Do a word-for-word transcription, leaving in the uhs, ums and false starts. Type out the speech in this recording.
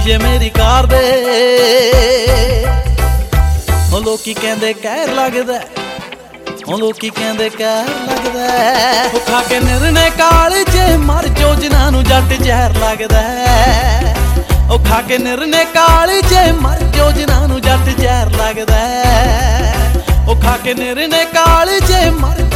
ਸ਼ੀਸ਼ੇ ਮੇਰੀ ਕਾਰ ਦੇ। ਉਹ ਲੋਕੀ ਕਹਿੰਦੇ ਕਹਿਰ ਲੱਗਦਾ, ਉਹ ਲੋਕੀ ਕਹਿੰਦੇ ਕਹਿਰ ਲੱਗਦਾ। ਉਹ ਖਾ ਕੇ ਨਿਰਣੇ ਕਾਲਜੇ ਮਰ ਜੋ ਜਿਨ੍ਹਾਂ ਨੂੰ ਜੱਟ ਜ਼ਹਿਰ ਲੱਗਦਾ। ਉਹ ਖਾ ਕੇ ਨਿਰਣੇ ਕਾਲਜੇ ਮਰ ਜੋ ਜਿਨ੍ਹਾਂ ਨੂੰ ਜੱਟ ਜ਼ਹਿਰ ਲੱਗਦਾ। ਉਹ ਖਾ ਕੇ ਨਿਰਣੇ ਕਾਲਜੇ ਮਰ